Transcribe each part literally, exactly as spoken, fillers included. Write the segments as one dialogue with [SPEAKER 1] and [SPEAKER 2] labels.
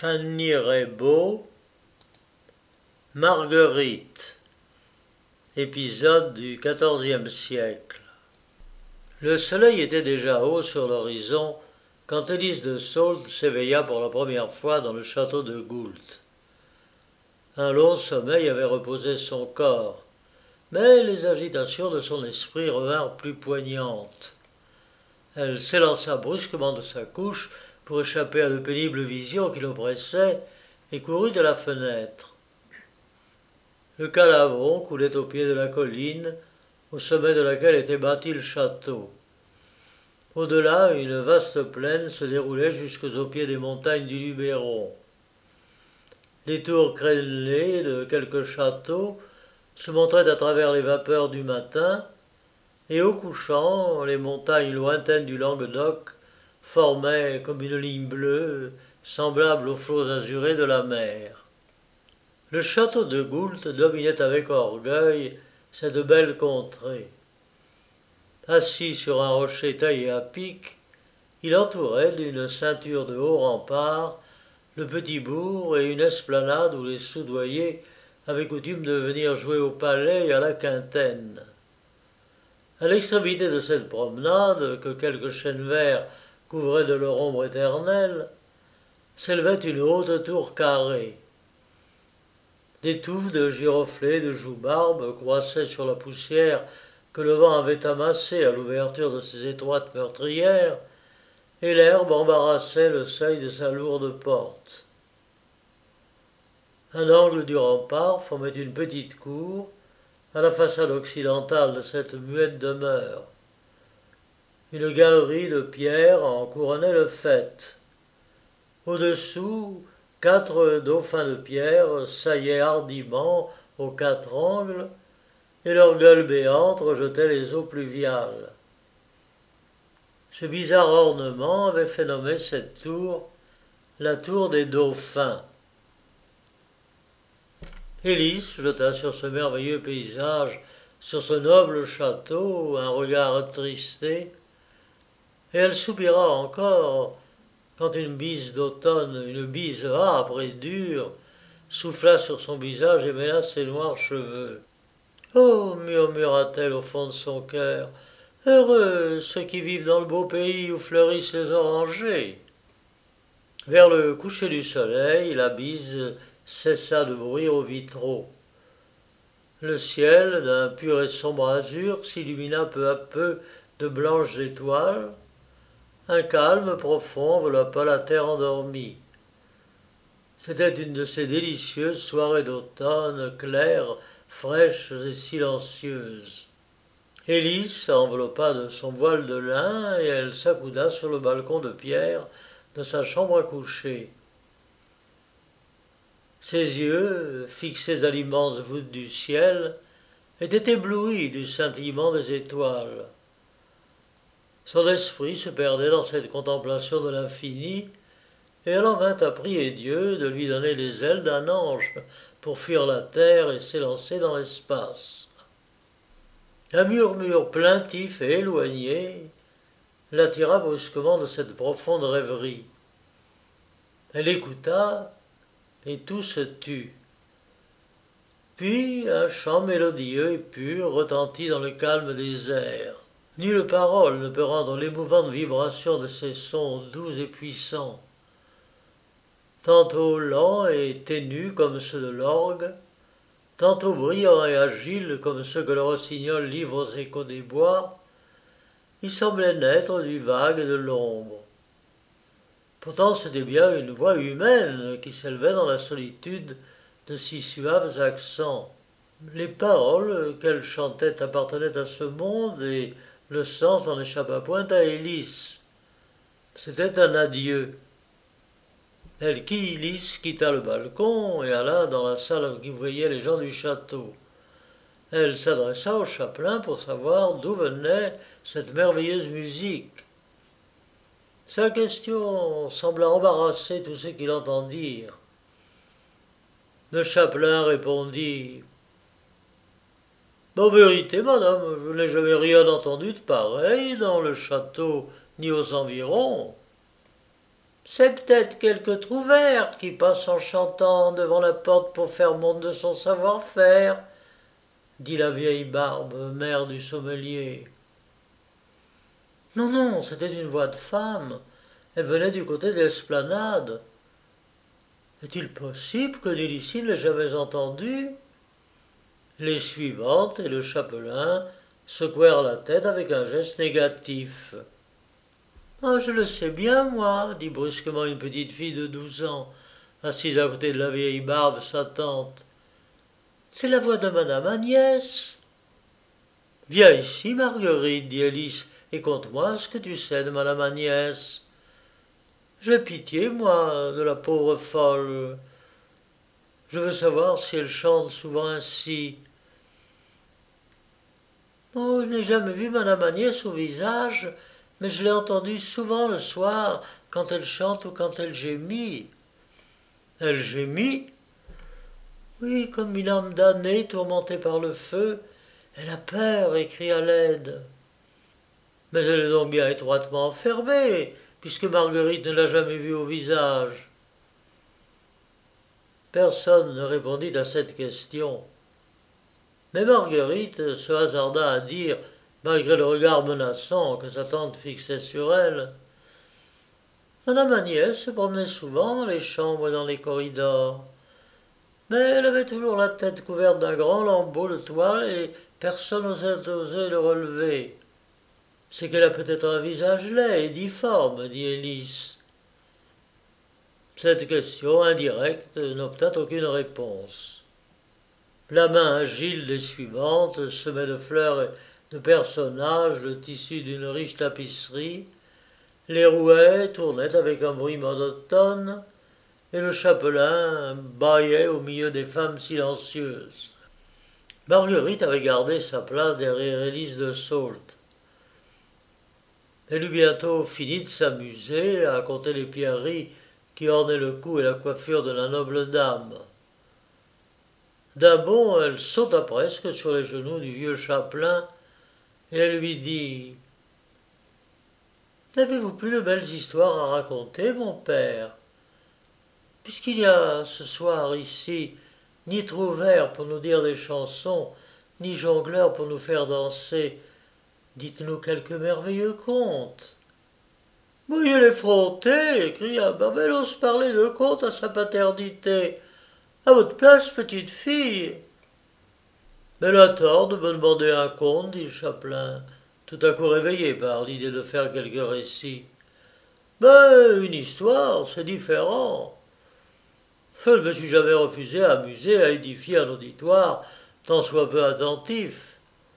[SPEAKER 1] Fanny Rebaud, Marguerite, épisode du quatorzième siècle. Le soleil était déjà haut sur l'horizon quand Élise de Saulx s'éveilla pour la première fois dans le château de Goult. Un long sommeil avait reposé son corps, mais les agitations de son esprit revinrent plus poignantes. Elle s'élança brusquement de sa couche pour échapper à de pénibles visions qui l'oppressaient et courut à la fenêtre. Le Calavon coulait au pied de la colline, au sommet de laquelle était bâti le château. Au-delà, une vaste plaine se déroulait jusqu'aux pieds des montagnes du Luberon. Les tours crénelées de quelques châteaux se montraient à travers les vapeurs du matin, et au couchant, les montagnes lointaines du Languedoc formaient comme une ligne bleue, semblable aux flots azurés de la mer. Le château de Goult dominait avec orgueil cette belle contrée. Assis sur un rocher taillé à pic, il entourait d'une ceinture de hauts remparts le petit bourg et une esplanade où les soudoyés avaient coutume de venir jouer au palais et à la quintaine. À l'extrémité de cette promenade, que quelques chênes verts couvraient de leur ombre éternelle, s'élevait une haute tour carrée. Des touffes de giroflées de joubarbes croissaient sur la poussière que le vent avait amassée à l'ouverture de ces étroites meurtrières, et l'herbe embarrassait le seuil de sa lourde porte. Un angle du rempart formait une petite cour, à la façade occidentale de cette muette demeure. Une galerie de pierre en couronnait le faîte. Au-dessous, quatre dauphins de pierre saillaient hardiment aux quatre angles, et leurs gueules béantes rejetaient les eaux pluviales. Ce bizarre ornement avait fait nommer cette tour la tour des dauphins. Élise jeta sur ce merveilleux paysage, sur ce noble château, un regard attristé, et elle soupira encore quand une bise d'automne, une bise âpre et dure, souffla sur son visage et mêla ses noirs cheveux. « Oh » murmura-t-elle au fond de son cœur, « heureux ceux qui vivent dans le beau pays où fleurissent les orangers !» Vers le coucher du soleil, la bise cessa de bruire aux vitraux. Le ciel, d'un pur et sombre azur, s'illumina peu à peu de blanches étoiles. Un calme profond enveloppa la terre endormie. C'était une de ces délicieuses soirées d'automne, claires, fraîches et silencieuses. Élise s'enveloppa de son voile de lin et elle s'accouda sur le balcon de pierre de sa chambre à coucher. Ses yeux, fixés à l'immense voûte du ciel, étaient éblouis du scintillement des étoiles. Son esprit se perdait dans cette contemplation de l'infini, et elle en vint à prier Dieu de lui donner les ailes d'un ange pour fuir la terre et s'élancer dans l'espace. Un murmure plaintif et éloigné l'attira brusquement de cette profonde rêverie. Elle écouta, et tout se tut. Puis un chant mélodieux et pur retentit dans le calme des airs. Nulle parole ne peut rendre l'émouvante vibration de ces sons doux et puissants. Tantôt lents et ténus comme ceux de l'orgue, tantôt brillants et agiles comme ceux que le rossignol livre aux échos des bois, ils semblaient naître du vague et de l'ombre. Pourtant c'était bien une voix humaine qui s'élevait dans la solitude de si suaves accents. Les paroles qu'elle chantait appartenaient à ce monde et le sens n'en échappa point à Élise. C'était un adieu. Elle qui, Élise, quitta le balcon et alla dans la salle qui voyait les gens du château. Elle s'adressa au chapelain pour savoir d'où venait cette merveilleuse musique. Sa question sembla embarrasser tous ceux qui l'entendirent. Le chapelain répondit « En vérité, madame, je n'ai jamais rien entendu de pareil dans le château ni aux environs. » C'est peut-être quelque trouvère qui passe en chantant devant la porte pour faire montre de son savoir-faire, dit la vieille Barbe, mère du sommelier. Non, non, c'était une voix de femme. Elle venait du côté de l'esplanade. Est-il possible que Délicie ne l'ait jamais entendue? Les suivantes et le chapelain secouèrent la tête avec un geste négatif. Ah, je le sais bien, moi, dit brusquement une petite fille de douze ans, assise à côté de la vieille Barbe, sa tante. C'est la voix de madame Agnès. Viens ici, Marguerite, dit Alice, et conte-moi ce que tu sais de madame Agnès. J'ai pitié, moi, de la pauvre folle. Je veux savoir si elle chante souvent ainsi. Oh, je n'ai jamais vu madame Agnès au visage, mais je l'ai entendue souvent le soir, quand elle chante ou quand elle gémit. Elle gémit? Oui, comme une âme damnée tourmentée par le feu. Elle a peur et crie à l'aide. Mais elle est donc bien étroitement enfermée, puisque Marguerite ne l'a jamais vue au visage. Personne ne répondit à cette question. Mais Marguerite se hasarda à dire, malgré le regard menaçant que sa tante fixait sur elle, madame Agnès se promenait souvent dans les chambres et dans les corridors. Mais elle avait toujours la tête couverte d'un grand lambeau de toile et personne n'osait oser le relever. C'est qu'elle a peut-être un visage laid et difforme, dit Alice. Cette question indirecte n'obtint aucune réponse. La main agile des suivantes semait de fleurs et de personnages le tissu d'une riche tapisserie, les rouets tournaient avec un bruit monotone, et le chapelain bâillait au milieu des femmes silencieuses. Marguerite avait gardé sa place derrière Élise de Sault. Elle eut bientôt fini de s'amuser à compter les pierreries qui ornaient le cou et la coiffure de la noble dame. D'un bond, elle sauta presque sur les genoux du vieux chapelain et elle lui dit « N'avez-vous plus de belles histoires à raconter, mon père? Puisqu'il y a ce soir ici ni trouvère pour nous dire des chansons, ni jongleur pour nous faire danser, dites-nous quelques merveilleux contes. » « Veuillez l'effronter, cria Babel, parler de contes à sa paternité. À votre place, petite fille. Elle a tort de me demander un conte, dit le chapelain, tout à coup réveillé par l'idée de faire quelques récits. Mais une histoire, c'est différent. Je ne me suis jamais refusé à amuser, à édifier un auditoire, tant soit peu attentif.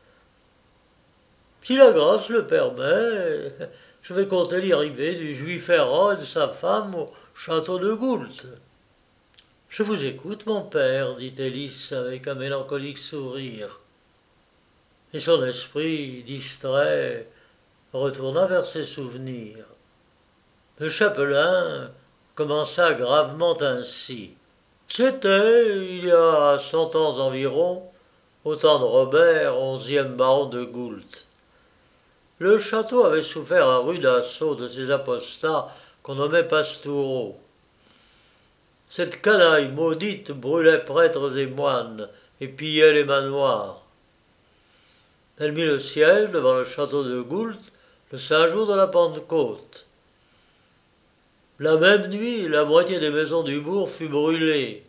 [SPEAKER 1] Si la grâce le permet, je vais compter l'arrivée du juif errant et de sa femme au château de Goult. Je vous écoute, mon père, dit Élise avec un mélancolique sourire. Et son esprit, distrait, retourna vers ses souvenirs. Le chapelain commença gravement ainsi. C'était, il y a cent ans environ, au temps de Robert, onzième baron de Goult. Le château avait souffert un rude assaut de ces apostats qu'on nommait pastoureaux. Cette canaille maudite brûlait prêtres et moines et pillait les manoirs. Elle mit le siège devant le château de Goult le saint jour de la Pentecôte. La même nuit, la moitié des maisons du bourg fut brûlée.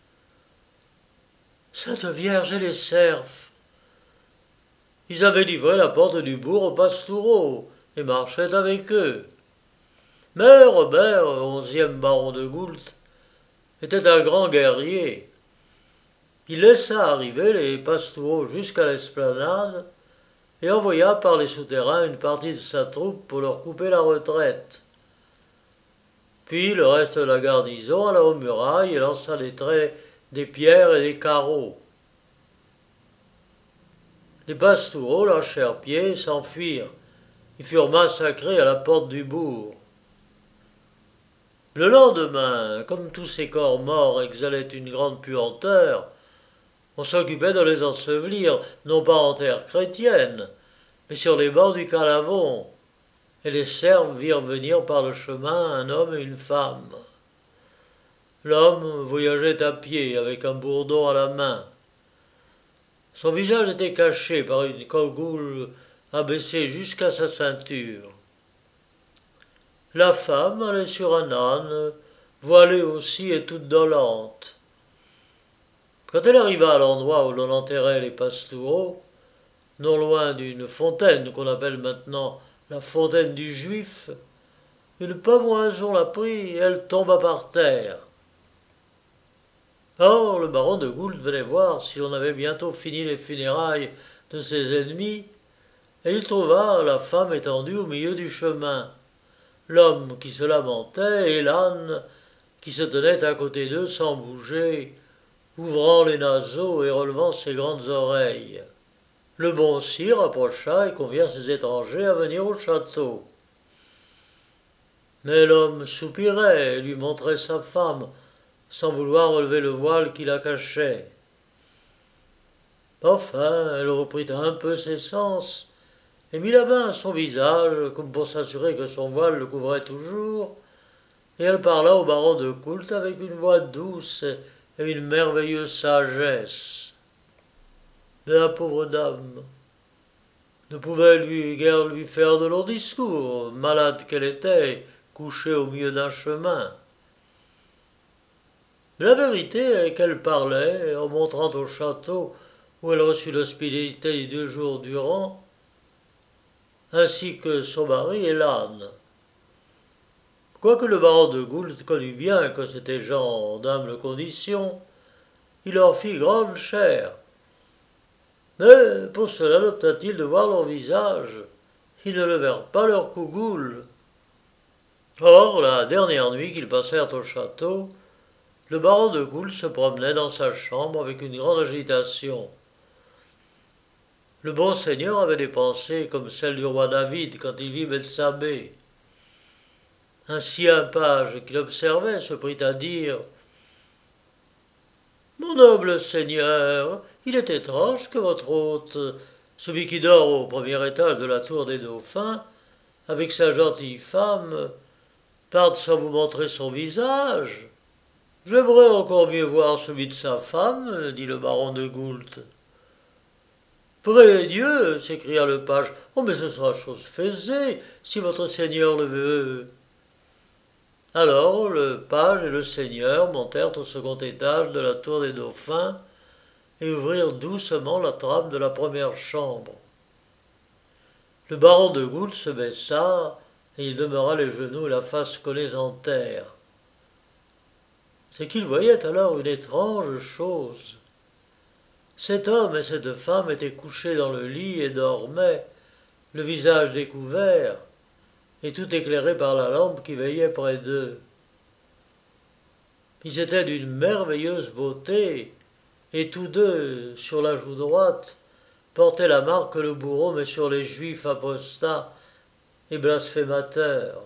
[SPEAKER 1] Sainte Vierge et les serfs! Ils avaient livré la porte du bourg aux pastoureaux et marchaient avec eux. Mais Robert, onzième baron de Goult, était un grand guerrier. Il laissa arriver les pastoureaux jusqu'à l'esplanade et envoya par les souterrains une partie de sa troupe pour leur couper la retraite. Puis le reste de la garnison alla aux murailles et lança des traits, des pierres et des carreaux. Les pastoureaux lâchèrent pied et s'enfuirent. Ils furent massacrés à la porte du bourg. Le lendemain, comme tous ces corps morts exhalaient une grande puanteur, on s'occupait de les ensevelir, non pas en terre chrétienne, mais sur les bords du Calavon. et les serfs virent venir par le chemin un homme et une femme. L'homme voyageait à pied avec un bourdon à la main. Son visage était caché par une cagoule abaissée jusqu'à sa ceinture. La femme allait sur un âne, voilée aussi et toute dolente. Quand elle arriva à l'endroit où l'on enterrait les pastoureaux, non loin d'une fontaine qu'on appelle maintenant la fontaine du Juif, une pamoison la prit et elle tomba par terre. Or, le baron de Goult venait voir si l'on avait bientôt fini les funérailles de ses ennemis, et il trouva la femme étendue au milieu du chemin, l'homme qui se lamentait et l'âne qui se tenait à côté d'eux sans bouger, ouvrant les naseaux et relevant ses grandes oreilles. Le bon sire approcha et convia ses étrangers à venir au château. Mais l'homme soupirait et lui montrait sa femme, sans vouloir relever le voile qui la cachait. Enfin, elle reprit un peu ses sens, et mit la main à son visage, comme pour s'assurer que son voile le couvrait toujours, et elle parla au baron de Goult avec une voix douce et une merveilleuse sagesse. Mais la pauvre dame ne pouvait lui guère lui faire de longs discours, malade qu'elle était, couchée au milieu d'un chemin. Mais la vérité est qu'elle parlait, en montrant au château où elle reçut l'hospitalité deux jours durant, ainsi que son mari et l'âne. Quoique le baron de Goult connût bien que c'étaient gens d'humble condition, il leur fit grande chère. Mais pour cela l'obtint-il de voir leur visage. Ils ne levèrent pas leur cougoule. Or, la dernière nuit qu'ils passèrent au château, le baron de Goult se promenait dans sa chambre avec une grande agitation. Le bon seigneur avait des pensées comme celles du roi David quand il vit Bethsabée. Ainsi un page qui l'observait se prit à dire « Mon noble seigneur, il est étrange que votre hôte, celui qui dort au premier étage de la tour des Dauphins, avec sa gentille femme, parte sans vous montrer son visage. J'aimerais encore mieux voir celui de sa femme, dit le baron de Goult. Près Dieu, s'écria le page, oh mais ce sera chose faisée, si votre seigneur le veut. Alors le page et le seigneur montèrent au second étage de la tour des Dauphins et ouvrirent doucement la trappe de la première chambre. Le baron de Goult se baissa et il demeura les genoux et la face collés en terre. C'est qu'il voyait alors une étrange chose. Cet homme et cette femme étaient couchés dans le lit et dormaient, le visage découvert, et tout éclairé par la lampe qui veillait près d'eux. Ils étaient d'une merveilleuse beauté, et tous deux, sur la joue droite, portaient la marque que le bourreau met sur les juifs apostats et blasphémateurs.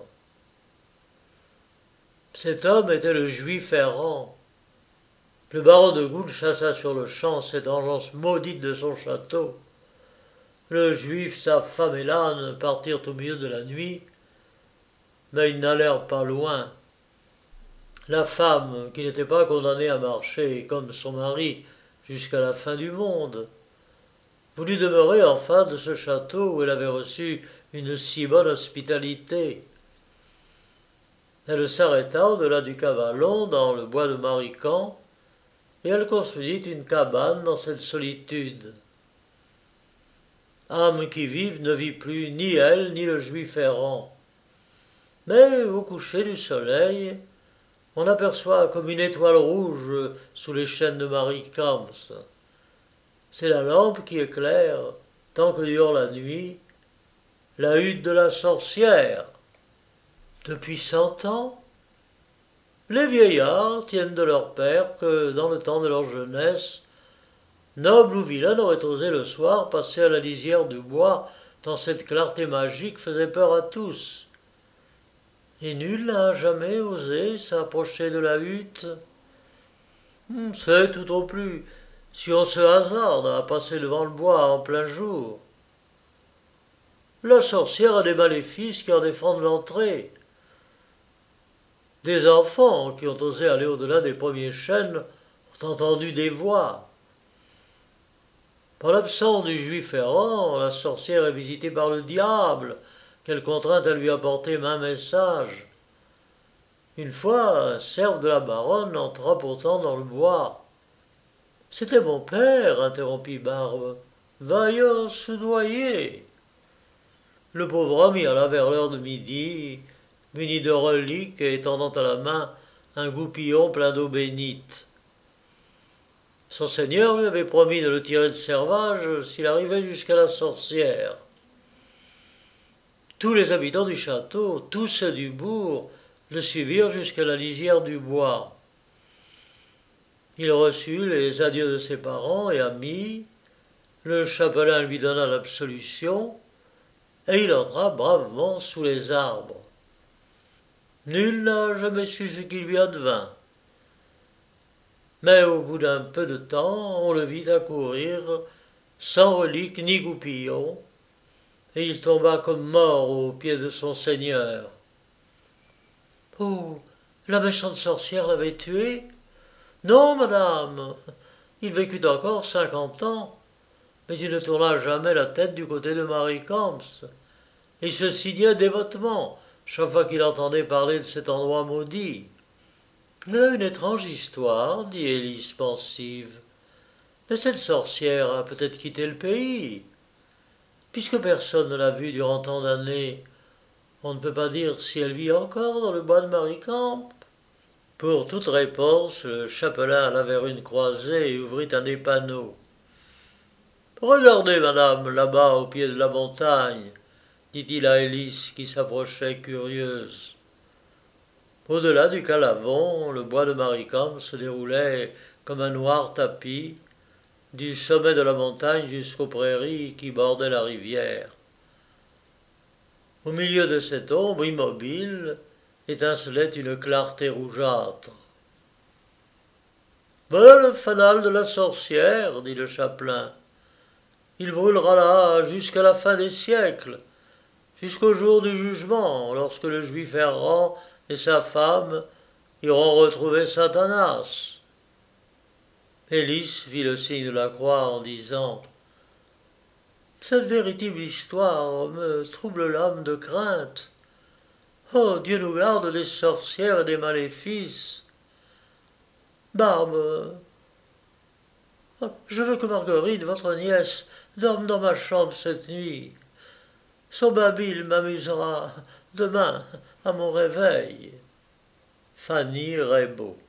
[SPEAKER 1] Cet homme était le juif errant. Le baron de Goult chassa sur le champ cette engeance maudite de son château. Le juif, sa femme et l'âne partirent au milieu de la nuit, mais ils n'allèrent pas loin. La femme, qui n'était pas condamnée à marcher comme son mari jusqu'à la fin du monde, voulut demeurer en face de ce château où elle avait reçu une si bonne hospitalité. Elle s'arrêta au-delà du Cavalon, dans le bois de Marican, et elle construisit une cabane dans cette solitude. Âme qui vive ne vit plus ni elle ni le juif errant. Mais au coucher du soleil, on aperçoit comme une étoile rouge sous les chênes de Marie-Camps. C'est la lampe qui éclaire, tant que dure la nuit, la hutte de la sorcière. Depuis cent ans, les vieillards tiennent de leur père que, dans le temps de leur jeunesse, noble ou vilain n'aurait osé le soir passer à la lisière du bois, tant cette clarté magique faisait peur à tous. Et nul n'a jamais osé s'approcher de la hutte. C'est tout au plus, si on se hasarde à passer devant le bois en plein jour. la sorcière a des maléfices qui en défendent l'entrée. Des enfants qui ont osé aller au-delà des premiers chênes ont entendu des voix. Par l'absence du juif errant, la sorcière est visitée par le diable, qu'elle contraint à lui apporter maint message. Une fois, un cerf de la baronne entra pourtant dans le bois. « C'était mon père, interrompit Barbe. Vaillant soudoyer. » Le pauvre homme y alla vers l'heure de midi, muni de reliques et tendant à la main un goupillon plein d'eau bénite. Son seigneur lui avait promis de le tirer de servage s'il arrivait jusqu'à la sorcière. Tous les habitants du château, tous ceux du bourg, le suivirent jusqu'à la lisière du bois. Il reçut les adieux de ses parents et amis, le chapelain lui donna l'absolution, et il entra bravement sous les arbres. Nul n'a jamais su ce qui lui advint. Mais au bout d'un peu de temps, on le vit accourir, sans relique ni goupillon, et il tomba comme mort aux pieds de son seigneur. « Oh, la méchante sorcière l'avait tué ? » ?»« Non, madame, il vécut encore cinquante ans, mais il ne tourna jamais la tête du côté de Marie Camps, et il se signait dévotement chaque fois qu'il entendait parler de cet endroit maudit. » « Elle a une étrange histoire, dit Élise pensive. Mais cette sorcière a peut-être quitté le pays. Puisque personne ne l'a vue durant tant d'années, on ne peut pas dire si elle vit encore dans le bois de Maricamp. » Pour toute réponse, le chapelain alla vers une croisée et ouvrit un des panneaux. « Regardez, madame, là-bas, au pied de la montagne, dit-il à Élise qui s'approchait curieuse. Au-delà du Calavon, le bois de Maricamp se déroulait comme un noir tapis, du sommet de la montagne jusqu'aux prairies qui bordaient la rivière. Au milieu de cette ombre immobile étincelait une clarté rougeâtre. « Voilà le fanal de la sorcière, dit le chapelain. Il brûlera là jusqu'à la fin des siècles, jusqu'au jour du jugement, lorsque le juif errant et sa femme iront retrouver Satanas. » Élise fit le signe de la croix en disant « Cette véritable histoire me trouble l'âme de crainte. Oh, Dieu nous garde des sorcières et des maléfices. Barbe, je veux que Marguerite, votre nièce, dorme dans ma chambre cette nuit. Son babil m'amusera demain à mon réveil. » Fanny Rebaud.